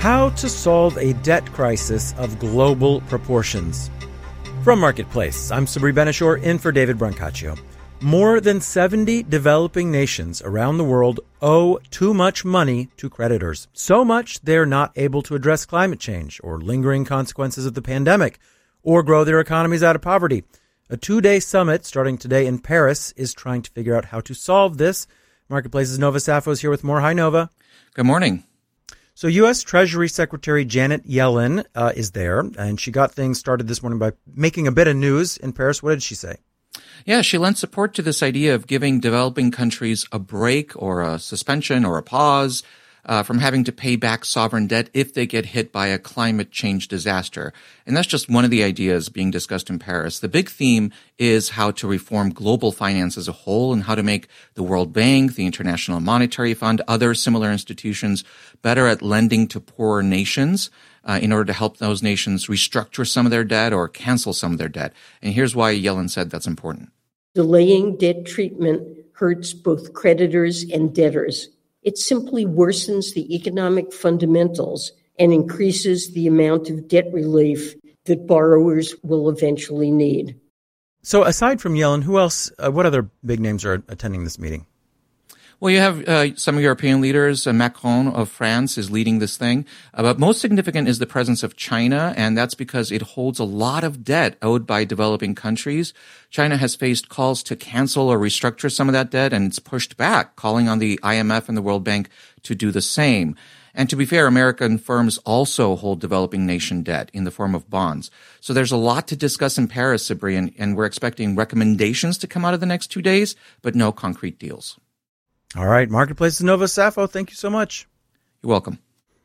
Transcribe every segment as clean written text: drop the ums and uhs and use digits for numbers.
How to solve a debt crisis of global proportions. From Marketplace, I'm Sabri Ben-Achour in for David Brancaccio. More than 70 developing nations around the world owe too much money to creditors. So much they're not able to address climate change or lingering consequences of the pandemic or grow their economies out of poverty. A 2-day summit starting today in Paris is trying to figure out how to solve this. Marketplace's Nova Safo is here with more. Hi, Nova. Good morning. So U.S. Treasury Secretary Janet Yellen is there, and she got things started this morning by making a bit of news in Paris. What did she say? Yeah, she lent support to this idea of giving developing countries a break or a suspension or a pause from having to pay back sovereign debt if they get hit by a climate change disaster. And that's just one of the ideas being discussed in Paris. The big theme is how to reform global finance as a whole and how to make the World Bank, the International Monetary Fund, other similar institutions better at lending to poorer nations in order to help those nations restructure some of their debt or cancel some of their debt. And here's why Yellen said that's important. Delaying debt treatment hurts both creditors and debtors. It simply worsens the economic fundamentals and increases the amount of debt relief that borrowers will eventually need. So aside from Yellen, who else, what other big names are attending this meeting? Well, you have some European leaders. Macron of France is leading this thing. But most significant is the presence of China, and that's because it holds a lot of debt owed by developing countries. China has faced calls to cancel or restructure some of that debt, and it's pushed back, calling on the IMF and the World Bank to do the same. And to be fair, American firms also hold developing nation debt in the form of bonds. So there's a lot to discuss in Paris, Sabri, and we're expecting recommendations to come out of the next 2 days, but no concrete deals. All right, Marketplace's Nova Safo, thank you so much. You're welcome.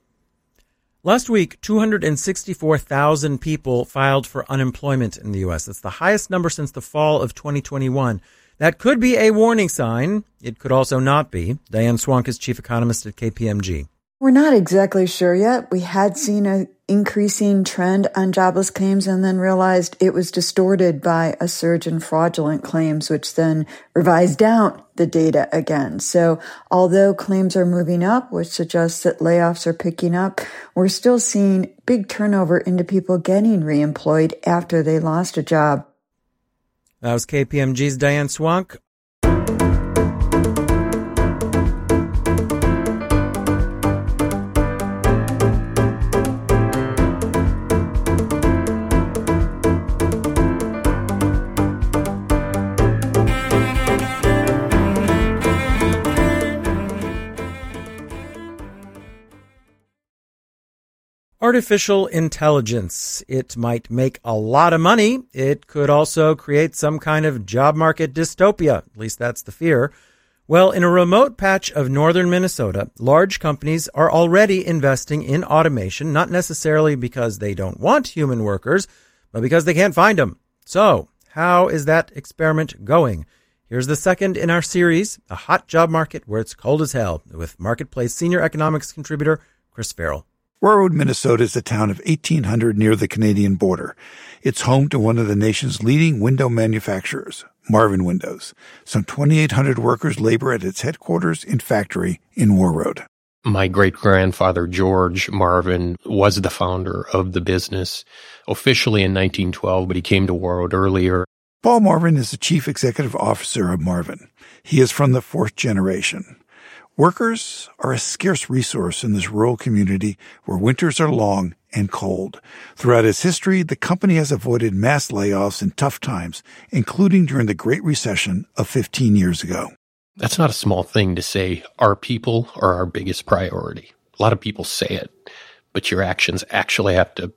Last week, 264,000 people filed for unemployment in the U.S. That's the highest number since the fall of 2021. That could be a warning sign. It could also not be. Diane Swonk is chief economist at KPMG. We're not exactly sure yet. We had seen an increasing trend on jobless claims and then realized it was distorted by a surge in fraudulent claims, which then revised down the data again. So although claims are moving up, which suggests that layoffs are picking up, we're still seeing big turnover into people getting reemployed after they lost a job. That was KPMG's Diane Swonk. Artificial intelligence. It might make a lot of money. It could also create some kind of job market dystopia. At least that's the fear. Well, in a remote patch of northern Minnesota, large companies are already investing in automation, not necessarily because they don't want human workers, but because they can't find them. So, how is that experiment going? Here's the second in our series, A Hot Job Market Where It's Cold as Hell, with Marketplace senior economics contributor Chris Farrell. Warroad, Minnesota is a town of 1,800 near the Canadian border. It's home to one of the nation's leading window manufacturers, Marvin Windows. Some 2,800 workers labor at its headquarters and factory in Warroad. My great-grandfather, George Marvin, was the founder of the business officially in 1912, but he came to Warroad earlier. Paul Marvin is the chief executive officer of Marvin. He is from the fourth generation. Workers are a scarce resource in this rural community where winters are long and cold. Throughout its history, the company has avoided mass layoffs in tough times, including during the Great Recession of 15 years ago. That's not a small thing to say our people are our biggest priority. A lot of people say it, but your actions actually have to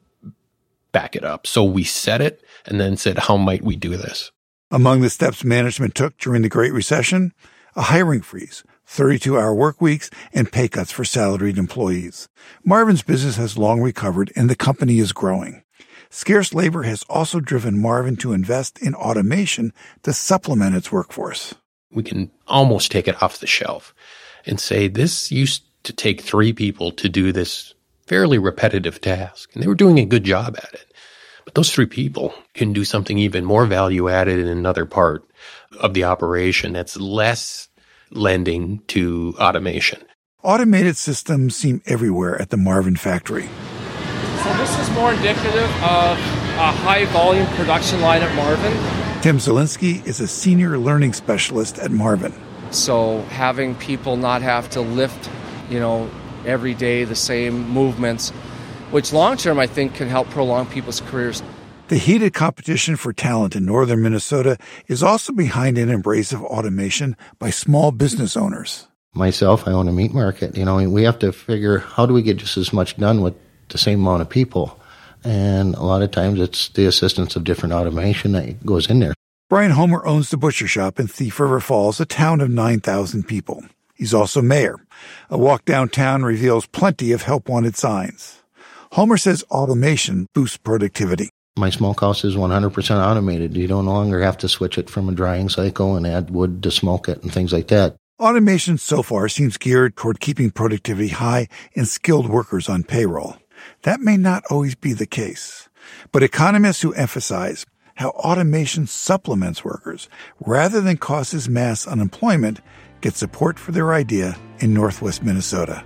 back it up. So we said it and then said, how might we do this? Among the steps management took during the Great Recession, a hiring freeze, 32-hour work weeks, and pay cuts for salaried employees. Marvin's business has long recovered, and the company is growing. Scarce labor has also driven Marvin to invest in automation to supplement its workforce. We can almost take it off the shelf and say this used to take 3 people to do this fairly repetitive task, and they were doing a good job at it. But those 3 people can do something even more value-added in another part of the operation that's less lending to automation. Automated systems seem everywhere at the Marvin factory. So this is more indicative of a high-volume production line at Marvin. Tim Zielinski is a senior learning specialist at Marvin. So having people not have to lift, every day the same movements, which long-term I think can help prolong people's careers. The heated competition for talent in northern Minnesota is also behind an embrace of automation by small business owners. Myself, I own a meat market. We have to figure, how do we get just as much done with the same amount of people? And a lot of times it's the assistance of different automation that goes in there. Brian Homer owns the butcher shop in Thief River Falls, a town of 9,000 people. He's also mayor. A walk downtown reveals plenty of help-wanted signs. Homer says automation boosts productivity. My smokehouse is 100% automated. You don't no longer have to switch it from a drying cycle and add wood to smoke it and things like that. Automation so far seems geared toward keeping productivity high and skilled workers on payroll. That may not always be the case, but economists who emphasize how automation supplements workers rather than causes mass unemployment get support for their idea in Northwest Minnesota.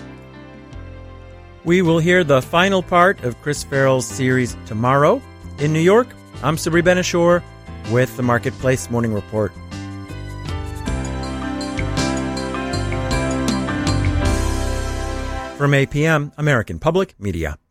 We will hear the final part of Chris Farrell's series tomorrow. In New York, I'm Sabri Ben-Achour with the Marketplace Morning Report. From APM, American Public Media.